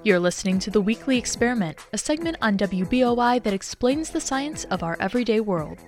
You're listening to The Weekly Experiment, a segment on WBOI that explains the science of our everyday world.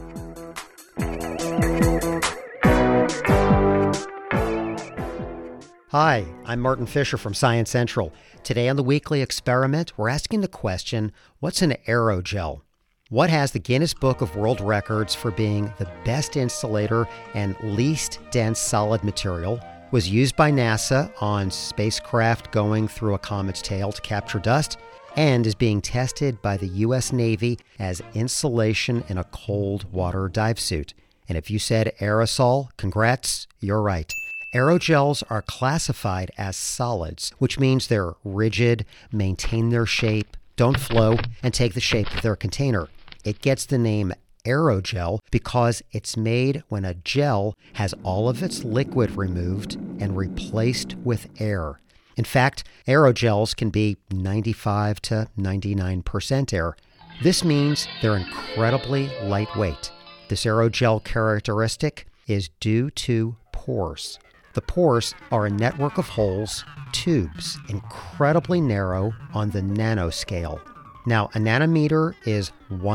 Hi, I'm Martin Fisher from Science Central. Today on The Weekly Experiment, we're asking the question, what's an aerogel? What has the Guinness Book of World Records for being the best insulator and least dense solid material, was used by NASA on spacecraft going through a comet's tail to capture dust, and is being tested by the U.S. Navy as insulation in a cold water dive suit. And if you said aerosol, congrats, you're right. Aerogels are classified as solids, which means they're rigid, maintain their shape, don't flow, and take the shape of their container. It gets the name aerogel because it's made when a gel has all of its liquid removed and replaced with air. In fact, aerogels can be 95 to 99% air. This means they're incredibly lightweight. This aerogel characteristic is due to pores. The pores are a network of holes, tubes, incredibly narrow on the nanoscale. Now, a nanometer is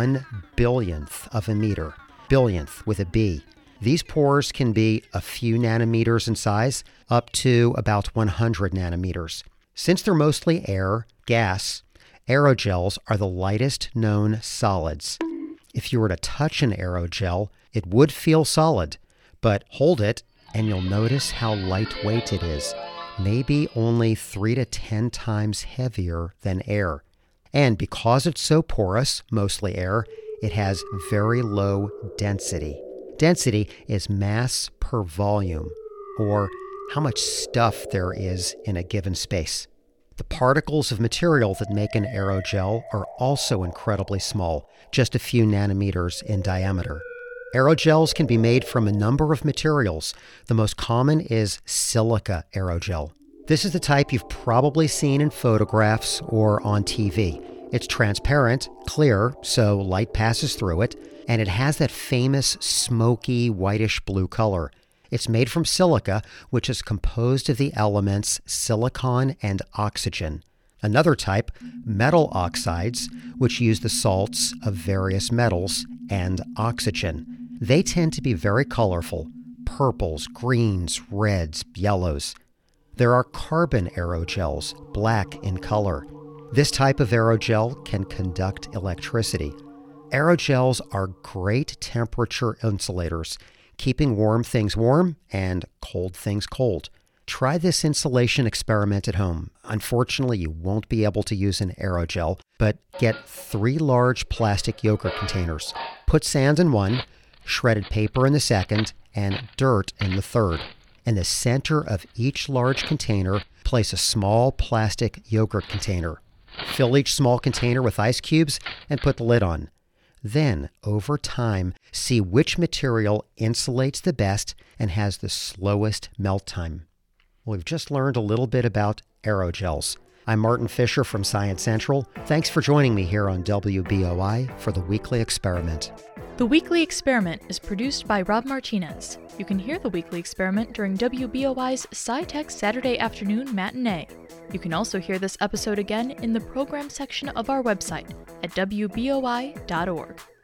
1/billionth of a meter, billionth with a B. These pores can be a few nanometers in size, up to about 100 nanometers. Since they're mostly air, gas, aerogels are the lightest known solids. If you were to touch an aerogel, it would feel solid, but hold it and you'll notice how lightweight it is, maybe only 3 to 10 times heavier than air. And because it's so porous, mostly air, it has very low density. Density is mass per volume, or how much stuff there is in a given space. The particles of material that make an aerogel are also incredibly small, just a few nanometers in diameter. Aerogels can be made from a number of materials. The most common is silica aerogel. This is the type you've probably seen in photographs or on TV. It's transparent, clear, so light passes through it, and it has that famous smoky whitish blue color. It's made from silica, which is composed of the elements silicon and oxygen. Another type, metal oxides, which use the salts of various metals and oxygen. They tend to be very colorful, purples, greens, reds, yellows. There are carbon aerogels, black in color. This type of aerogel can conduct electricity. Aerogels are great temperature insulators, keeping warm things warm and cold things cold. Try this insulation experiment at home. Unfortunately, you won't be able to use an aerogel, but get 3 large plastic yogurt containers. Put sand in one, shredded paper in the second, and dirt in the third. In the center of each large container, place a small plastic yogurt container. Fill each small container with ice cubes and put the lid on. Then, over time, see which material insulates the best and has the slowest melt time. We've just learned a little bit about aerogels. I'm Martin Fisher from Science Central. Thanks for joining me here on WBOI for The Weekly Experiment. The Weekly Experiment is produced by Rob Martinez. You can hear The Weekly Experiment during WBOI's SciTech Saturday afternoon matinee. You can also hear this episode again in the program section of our website at WBOI.org.